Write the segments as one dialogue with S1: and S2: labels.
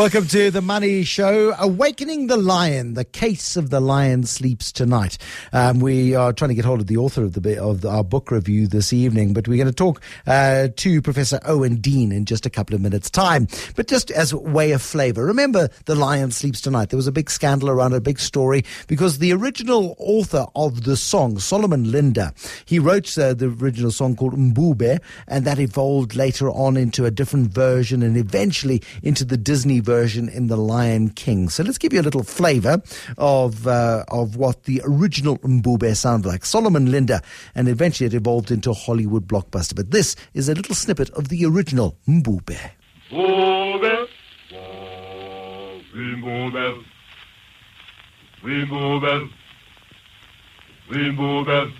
S1: Welcome to The Money Show. Awakening the Lion, the case of the lion sleeps tonight. We are trying to get hold of the author of our book review this evening, but we're going to talk to Professor Owen Dean in just a couple of minutes' time. But just as a way of flavor, remember The Lion Sleeps Tonight. There was a big scandal around it, a big story, because the original author of the song, Solomon Linda, he wrote the original song called Mbube, and that evolved later on into a different version and eventually into the Disney version in The Lion King. So let's give you a little flavor of what the original Mbube sounded like. Solomon Linda, and eventually it evolved into a Hollywood blockbuster. But this is a little snippet of the original Mbube.
S2: Mbube, Mbube, Mbube, Mbube,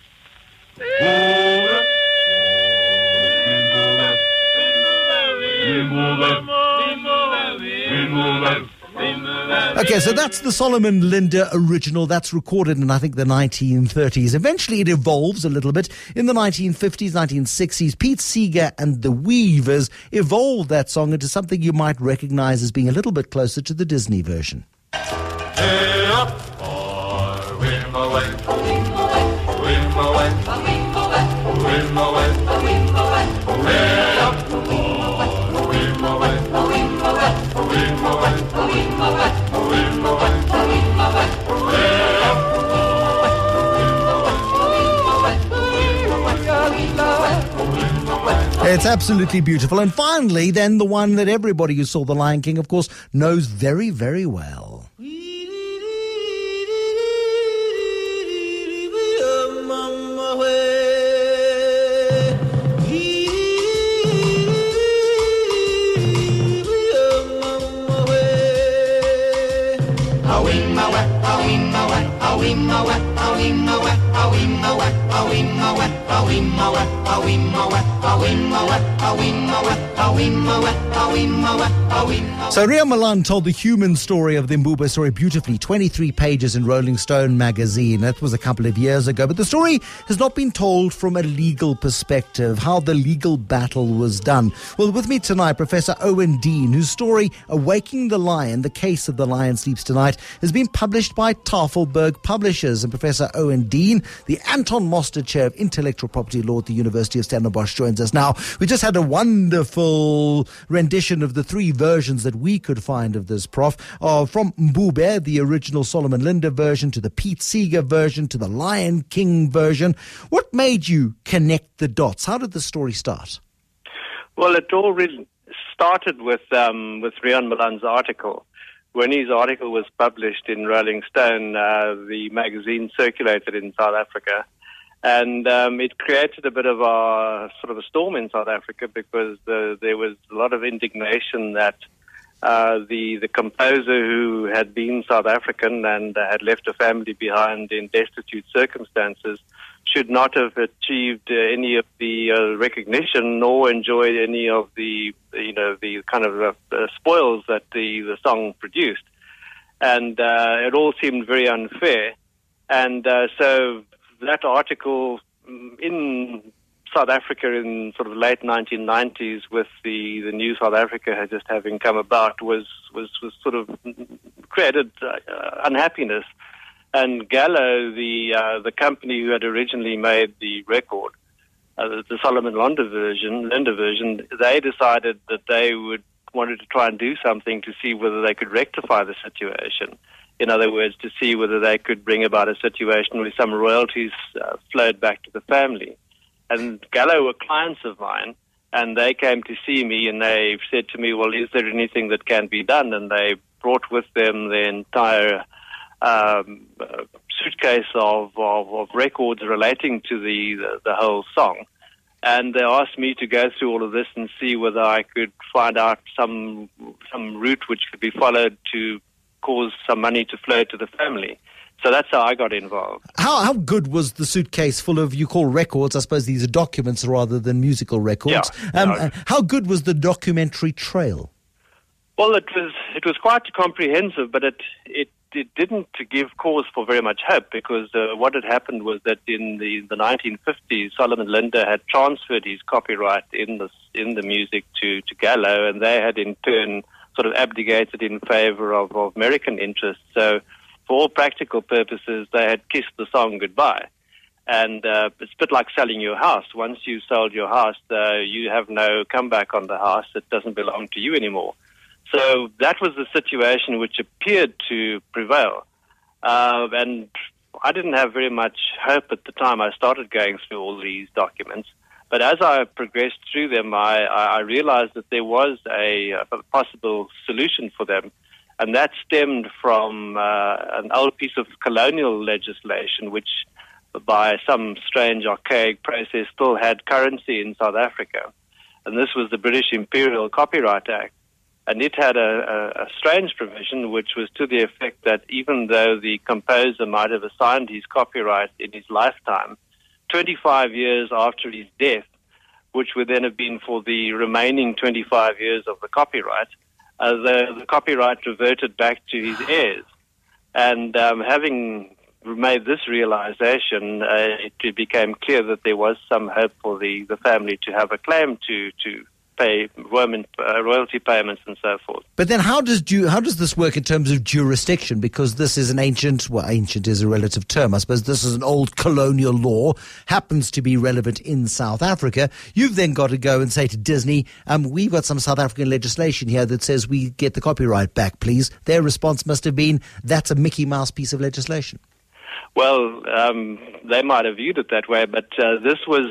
S1: Okay, so that's the Solomon Linda original. That's recorded in, I think, the 1930s. Eventually it evolves a little bit. In the 1950s, 1960s, Pete Seeger and the Weavers evolved that song into something you might recognize as being a little bit closer to the Disney version.
S2: Hey up, or whim away, whim away, whim away, hey up, or whim away, whim away,
S1: It's absolutely beautiful. And finally, then, the one that everybody who saw The Lion King, of course, knows very, very well. So Rian Milan told the human story of the Mbube story beautifully, 23 pages in Rolling Stone magazine. That was a couple of years ago. But the story has not been told from a legal perspective, how the legal battle was done. Well, with me tonight, Professor Owen Dean, whose story, Awakening the Lion, the case of the lion sleeps tonight, has been published by Tafelberg Publishers. And Professor Owen Dean, the Anton Moster Chair of Intellectual Property Law at the University of Stellenbosch, joins us now. We just had a wonderful rendition of the three versions that we could find of this, Prof. From Mbube, the original Solomon Linda version, to the Pete Seeger version, to the Lion King version. What made you connect the dots? How did the story start?
S3: Well, it all really started with Rian Milan's article. When his article was published in Rolling Stone, the magazine circulated in South Africa, and it created a bit of a storm in South Africa, because there was a lot of indignation that the composer, who had been South African and had left a family behind in destitute circumstances, should not have achieved any of the recognition nor enjoyed any of the kind of spoils that the song produced, and it all seemed very unfair. And so that article in South Africa in sort of late 1990s, with the new South Africa had just having come about, was sort of created unhappiness. And Gallo, the company who had originally made the record, the Solomon Linda version, they decided that they wanted to try and do something to see whether they could rectify the situation. In other words, to see whether they could bring about a situation where some royalties flowed back to the family. And Gallo were clients of mine, and they came to see me, and they said to me, well, is there anything that can be done? And they brought with them the entire suitcase of records relating to the whole song. And they asked me to go through all of this and see whether I could find out some route which could be followed to cause some money to flow to the family. So that's how I got involved.
S1: How good was the suitcase full of, you call records, I suppose these are documents rather than musical records.
S3: Yeah,
S1: how good was the documentary trail?
S3: Well, it was quite comprehensive, but it didn't give cause for very much hope, because what had happened was that in the 1950s, Solomon Linda had transferred his copyright in the music to Gallo, and they had in turn sort of abdicated in favor of American interests. So for all practical purposes, they had kissed the song goodbye. And it's a bit like selling your house. Once you've sold your house, you have no comeback on the house. It doesn't belong to you anymore. So that was the situation which appeared to prevail. And I didn't have very much hope at the time I started going through all these documents. But as I progressed through them, I realized that there was a possible solution for them. And that stemmed from an old piece of colonial legislation, which by some strange archaic process still had currency in South Africa. And this was the British Imperial Copyright Act. And it had a strange provision which was to the effect that even though the composer might have assigned his copyright in his lifetime, 25 years after his death, which would then have been for the remaining 25 years of the copyright, the copyright reverted back to his heirs. And having made this realization, it became clear that there was some hope for the family to have a claim to pay royalty payments and so forth.
S1: But then how does this work in terms of jurisdiction? Because this is ancient is a relative term. I suppose this is an old colonial law, happens to be relevant in South Africa. You've then got to go and say to Disney, we've got some South African legislation here that says we get the copyright back, please. Their response must have been, that's a Mickey Mouse piece of legislation.
S3: Well, they might have viewed it that way, but this was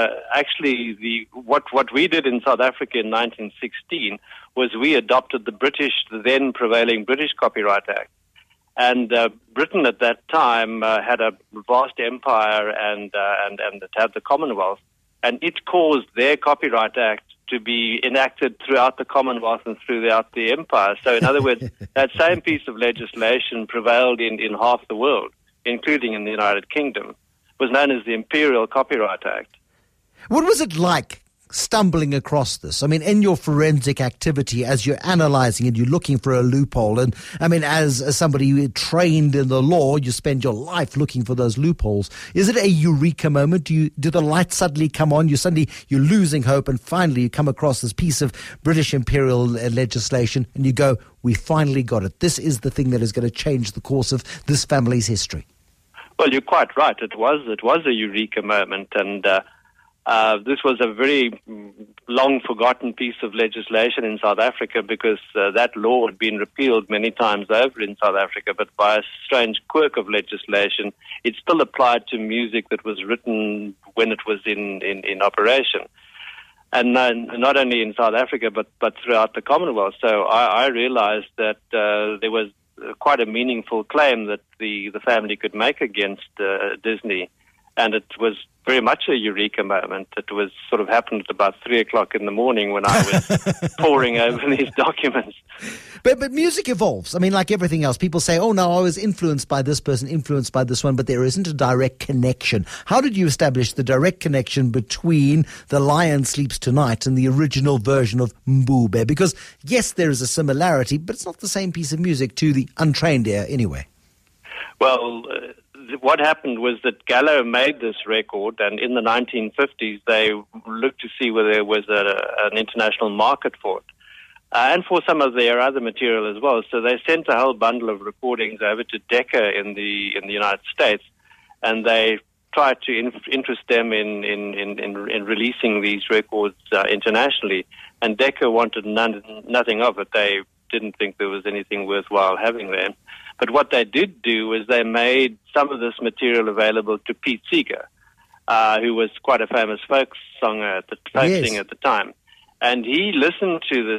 S3: actually what we did in South Africa in 1916 was we adopted the then prevailing British Copyright Act. And Britain at that time had a vast empire and it had the Commonwealth, and it caused their Copyright Act to be enacted throughout the Commonwealth and throughout the empire. So in other words, that same piece of legislation prevailed in half the world, including in the United Kingdom, was known as the Imperial Copyright Act.
S1: What was it like stumbling across this? I mean, in your forensic activity, as you're analyzing and you're looking for a loophole, and I mean, as somebody trained in the law, you spend your life looking for those loopholes. Is it a eureka moment? Do the lights suddenly come on? You're losing hope, and finally you come across this piece of British imperial legislation, and you go, we finally got it. This is the thing that is going to change the course of this family's history.
S3: Well, you're quite right. It was a eureka moment, and this was a very long forgotten piece of legislation in South Africa because that law had been repealed many times over in South Africa, but by a strange quirk of legislation, it still applied to music that was written when it was in operation. And not only in South Africa, but throughout the Commonwealth. So I realized that there was quite a meaningful claim that the family could make against Disney. And it was very much a eureka moment. It was sort of happened at about 3 o'clock in the morning when I was poring over these documents.
S1: But music evolves. I mean, like everything else, people say, oh, no, I was influenced by this person, influenced by this one, but there isn't a direct connection. How did you establish the direct connection between The Lion Sleeps Tonight and the original version of Mbube? Because, yes, there is a similarity, but it's not the same piece of music to the untrained ear anyway.
S3: Well, what happened was that Gallo made this record, and in the 1950s they looked to see whether there was an international market for it, and for some of their other material as well. So they sent a whole bundle of recordings over to Decca in the United States, and they tried to interest them in releasing these records internationally. And Decca wanted nothing of it. They didn't think there was anything worthwhile having there. But what they did do was they made some of this material available to Pete Seeger, who was quite a famous folk singer at the time. And he listened to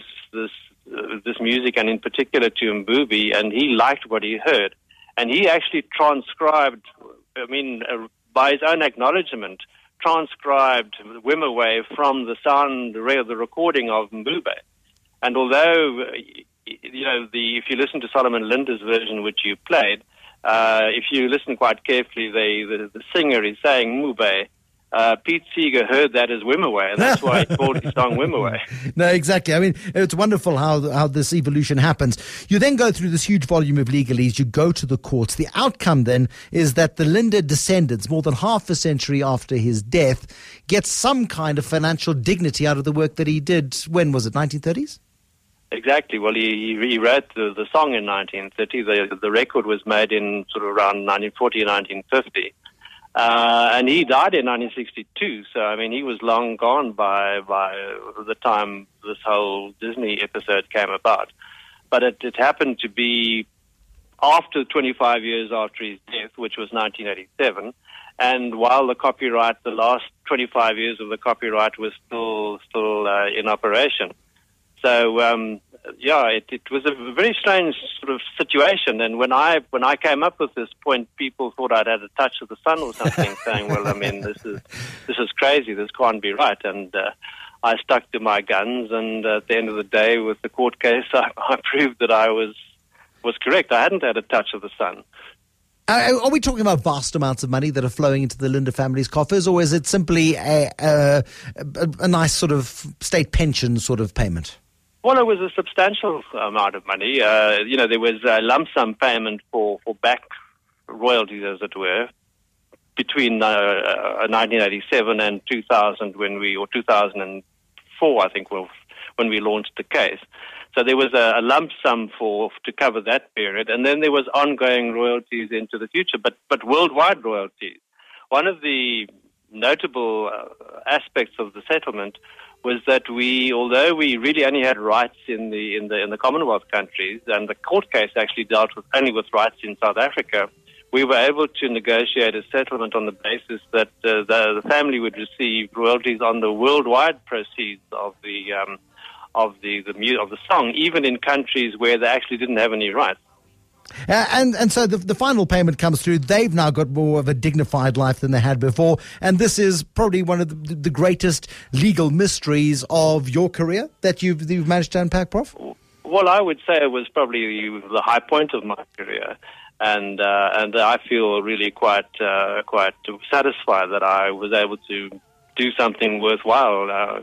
S3: this music, and in particular to Mbube, and he liked what he heard. And he actually transcribed, by his own acknowledgement, transcribed Wimaway from the sound, the recording of Mbube. And although if you listen to Solomon Linder's version, which you played, if you listen quite carefully, the singer is saying Mbube. Pete Seeger heard that as Wimaway, and that's why he called his song Wimaway.
S1: No, exactly. I mean, it's wonderful how this evolution happens. You then go through this huge volume of legalese. You go to the courts. The outcome then is that the Linder descendants, more than half a century after his death, get some kind of financial dignity out of the work that he did. When was it, 1930s?
S3: Exactly. Well, he wrote the song in 1930. The record was made in sort of around 1940, 1950. And he died in 1962. So, I mean, he was long gone by the time this whole Disney episode came about. But it happened to be after 25 years after his death, which was 1987. And while the last 25 years of the copyright was still in operation. So, it was a very strange sort of situation. And when I came up with this point, people thought I'd had a touch of the sun or something, saying, "Well, I mean, this is crazy. This can't be right." And I stuck to my guns. And at the end of the day, with the court case, I proved that I was correct. I hadn't had a touch of the sun.
S1: Are we talking about vast amounts of money that are flowing into the Linde family's coffers, or is it simply a nice sort of state pension sort of payment?
S3: Well, it was a substantial amount of money. There was a lump sum payment for back royalties, as it were, between 1987 and 2000 or 2004, I think, when we launched the case. So there was a lump sum to cover that period, and then there was ongoing royalties into the future, but worldwide royalties. One of the notable aspects of the settlement was that although we really only had rights in the Commonwealth countries, and the court case actually dealt only with rights in South Africa, we were able to negotiate a settlement on the basis that the family would receive royalties on the worldwide proceeds of the song, even in countries where they actually didn't have any rights.
S1: And so the final payment comes through. They've now got more of a dignified life than they had before. And this is probably one of the greatest legal mysteries of your career that you've managed to unpack, Prof?
S3: Well, I would say it was probably the high point of my career. And I feel really quite satisfied that I was able to do something worthwhile,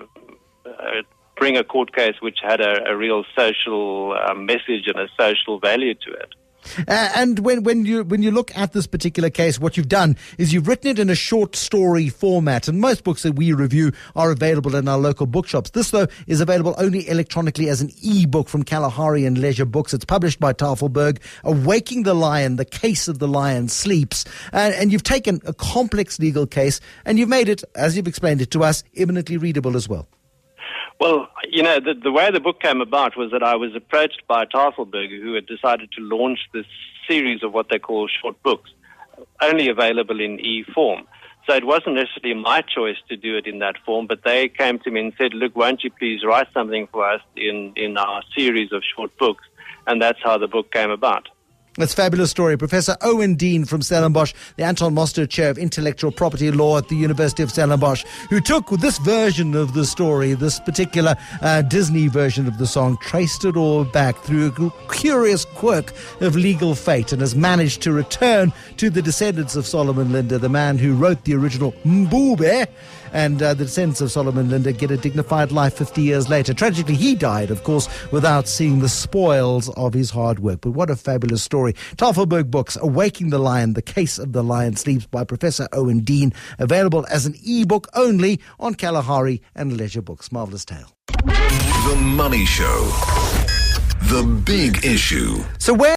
S3: bring a court case which had a real social message and a social value to it.
S1: And when you look at this particular case, what you've done is you've written it in a short story format, and most books that we review are available in our local bookshops. This, though, is available only electronically as an e-book from Kalahari and Leisure Books. It's published by Tafelberg, Awaking the Lion, The Case of the Lion Sleeps. And you've taken a complex legal case and you've made it, as you've explained it to us, eminently readable as well.
S3: Well, the way the book came about was that I was approached by Tafelberg, who had decided to launch this series of what they call short books, only available in e-form. So it wasn't necessarily my choice to do it in that form, but they came to me and said, "Look, won't you please write something for us in our series of short books?" And that's how the book came about.
S1: That's a fabulous story. Professor Owen Dean from Stellenbosch, the Anton Moster Chair of Intellectual Property Law at the University of Stellenbosch, who took this version of the story, this particular Disney version of the song, traced it all back through a curious quirk of legal fate, and has managed to return to the descendants of Solomon Linde, the man who wrote the original Mbube, and the descendants of Solomon Linde get a dignified life 50 years later. Tragically, he died, of course, without seeing the spoils of his hard work. But what a fabulous story. Tafelberg Books, Awaking the Lion, The Case of the Lion Sleeps by Professor Owen Dean, available as an e-book only on Kalahari and Leisure Books. Marvellous tale.
S4: The Money Show. The Big Issue.
S1: So where